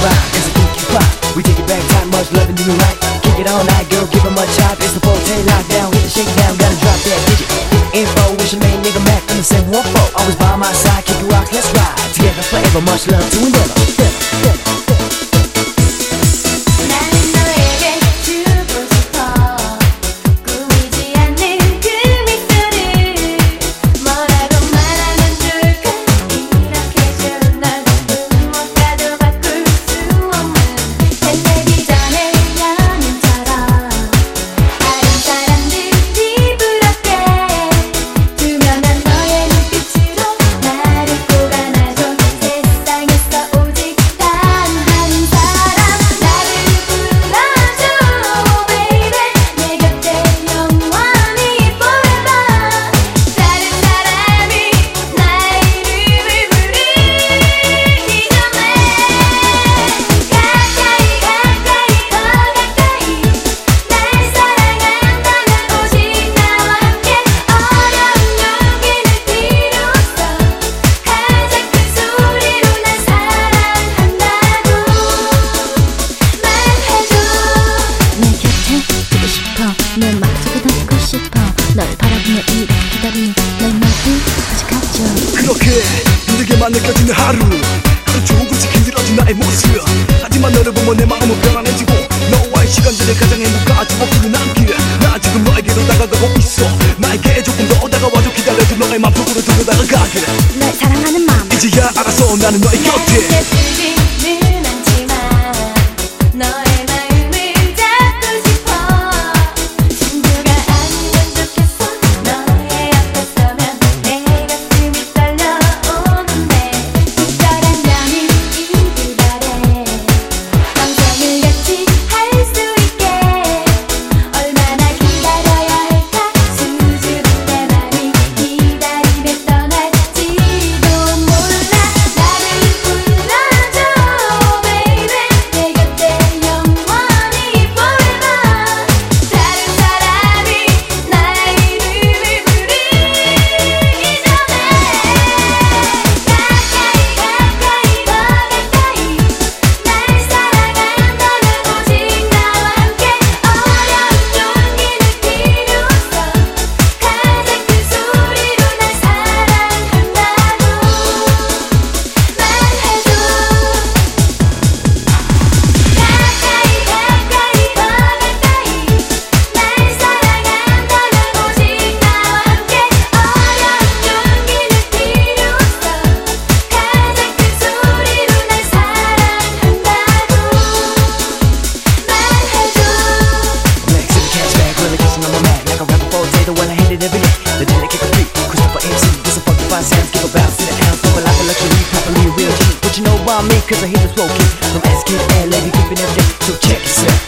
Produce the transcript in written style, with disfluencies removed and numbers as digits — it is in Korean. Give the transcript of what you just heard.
rhyme, it's a kinky pop. We take it back time, much love and do it right. Kick it all night, girl, give it much hype. It's the 4-10 lockdown, hit the shakedown, gotta drop that digit. Info, with your main nigga Mac on the 714. Always by my side, kick it rock, let's ride. Together forever, much love to endeavor. 내 맘속에 담고 싶어 널 바라보며 이렇게 기다리는 내 마음 아직 가져 그렇게 힘들게만 느껴지는 하루 조금씩 힘들어진 나의 모습 하지만 너를 보면 내 마음은 편안해지고 너와의 시간들을 가장 행복하지고 푸른 안길 나 지금 너에게로 다가가고 있어 나에게 조금 더 다가와줘 기다려줘 너의 맘 속으로 들어 다가가길 널 사랑하는 마음 이제야 알았어 나는 너의 곁에 예쁘지는 않지만 너의 The delicate complete, Christopher MC. This a fucking fine sounds, give a bounce to the ounce. Feel like a luxury, properly a real G. What you know about me, cause I hit this flow kid. From S-Kid and lady, keeping every day. So check yourself.